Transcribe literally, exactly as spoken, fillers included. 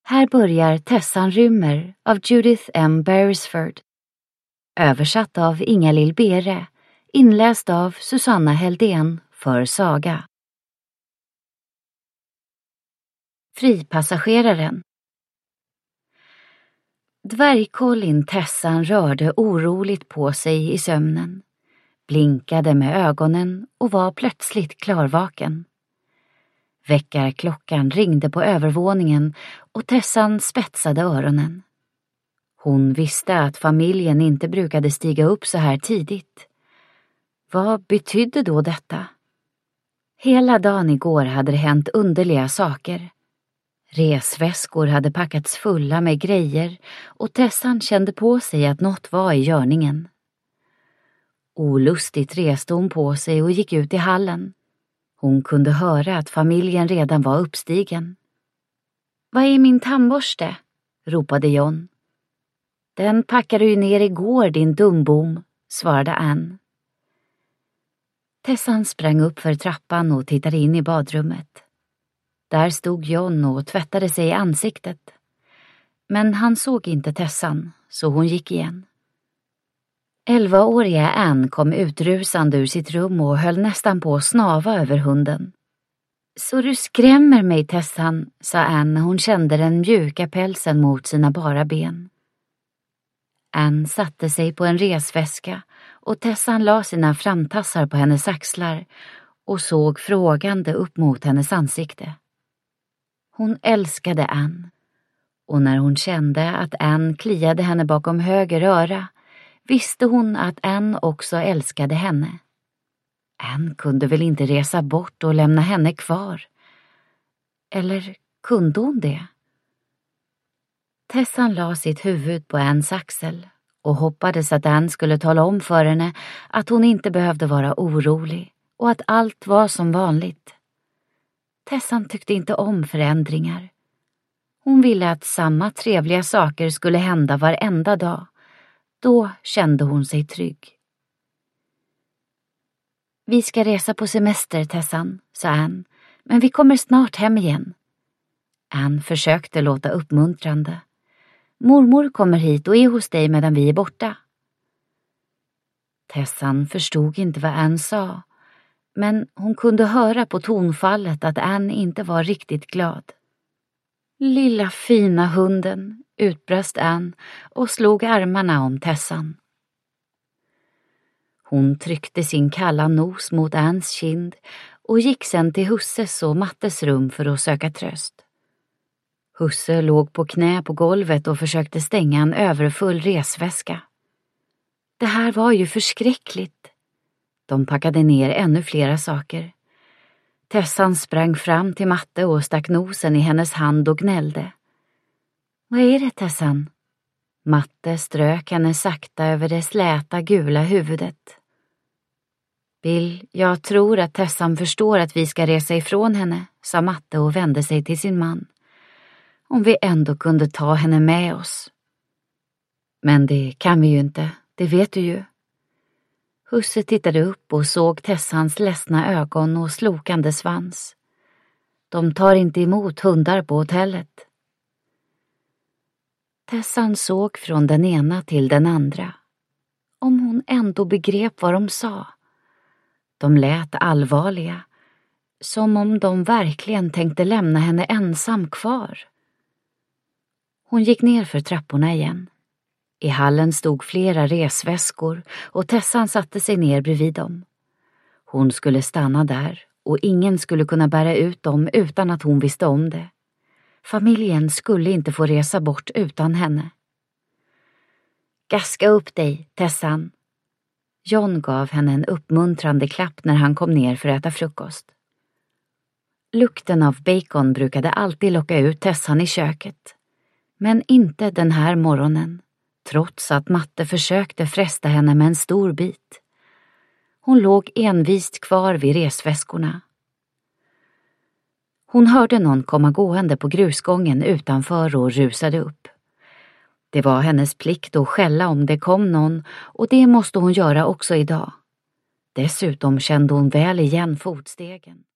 Här börjar Tessan rymmer av Judith M. Beresford. Översatt av Inga-Lill Bere, inläst av Susanna Heldén för Saga. Fripassageraren. Dvärgkollin Tessan rörde oroligt på sig i sömnen, blinkade med ögonen och var plötsligt klarvaken. Väckarklockan ringde på övervåningen och Tessan spetsade öronen. Hon visste att familjen inte brukade stiga upp så här tidigt. Vad betydde då detta? Hela dagen igår hade det hänt underliga saker. Resväskor hade packats fulla med grejer och Tessan kände på sig att något var i görningen. Olustigt reste hon på sig och gick ut i hallen. Hon kunde höra att familjen redan var uppstigen. "Vad är min tandborste?" ropade John. "Den packade du ner igår, din dumbom", svarade Ann. Tessan sprang upp för trappan och tittade in i badrummet. Där stod John och tvättade sig i ansiktet. Men han såg inte Tessan, så hon gick igen. Elvaåriga Ann kom utrusande ur sitt rum och höll nästan på att snava över hunden. "Så du skrämmer mig, Tessan", sa Ann när hon kände den mjuka pälsen mot sina bara ben. Ann satte sig på en resväska och Tessan la sina framtassar på hennes axlar och såg frågande upp mot hennes ansikte. Hon älskade Ann, och när hon kände att Ann kliade henne bakom höger öra visste hon att Ann också älskade henne. Ann kunde väl inte resa bort och lämna henne kvar. Eller kunde hon det? Tessan la sitt huvud på Anns axel och hoppades att Ann skulle tala om för henne att hon inte behövde vara orolig och att allt var som vanligt. Tessan tyckte inte om förändringar. Hon ville att samma trevliga saker skulle hända varenda dag. Då kände hon sig trygg. "Vi ska resa på semester, Tessan", sa Ann, "men vi kommer snart hem igen." Ann försökte låta uppmuntrande. "Mormor kommer hit och är hos dig medan vi är borta." Tessan förstod inte vad Ann sa, men hon kunde höra på tonfallet att Ann inte var riktigt glad. "Lilla fina hunden", utbrast Ann och slog armarna om Tessan. Hon tryckte sin kalla nos mot Anns kind och gick sen till Husses och Mattes rum för att söka tröst. Husse låg på knä på golvet och försökte stänga en överfull resväska. Det här var ju förskräckligt. De packade ner ännu flera saker. Tessan sprang fram till Matte och stack nosen i hennes hand och gnällde. "Vad är det, Tessan?" Matte strök henne sakta över det släta gula huvudet. "Bill, jag tror att Tessan förstår att vi ska resa ifrån henne", sa Matte och vände sig till sin man. "Om vi ändå kunde ta henne med oss." "Men det kan vi ju inte, det vet du ju." Husse tittade upp och såg Tessans ledsna ögon och slokande svans. "De tar inte emot hundar på hotellet." Tessan såg från den ena till den andra. Om hon ändå begrep vad de sa. De lät allvarliga, som om de verkligen tänkte lämna henne ensam kvar. Hon gick ner för trapporna igen. I hallen stod flera resväskor och Tessan satte sig ner bredvid dem. Hon skulle stanna där och ingen skulle kunna bära ut dem utan att hon visste om det. Familjen skulle inte få resa bort utan henne. "Gaska upp dig, Tessan." John gav henne en uppmuntrande klapp när han kom ner för att äta frukost. Lukten av bacon brukade alltid locka ut Tessan i köket. Men inte den här morgonen, trots att Matte försökte fresta henne med en stor bit. Hon låg envist kvar vid resväskorna. Hon hörde någon komma gående på grusgången utanför och rusade upp. Det var hennes plikt att skälla om det kom någon, och det måste hon göra också idag. Dessutom kände hon väl igen fotstegen.